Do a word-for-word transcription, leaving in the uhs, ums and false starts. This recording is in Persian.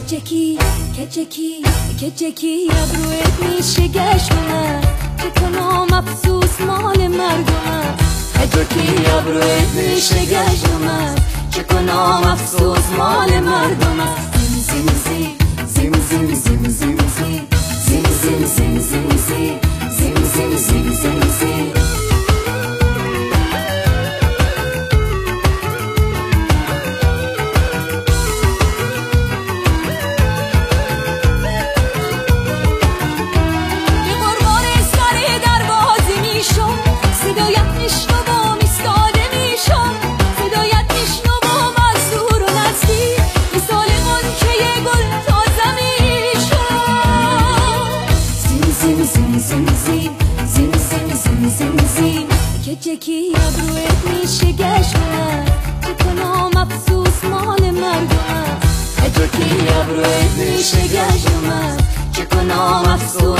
کچکی کچکی کچکی ابروت میشه گشتم چه کنم افسوس مال مردم کچکی ابروت میشه گشتم چه کنم افسوس مال مردم زیم زیم زیم زیم زیم زیم زیم زیم زیم زیم زیم زیم زیم زیم زیم زیم زیم کچکی ابروت میشه گشتم چه کنم افسوس مال مردم کچکی ابروت میشه گشتم چه کنم افسوس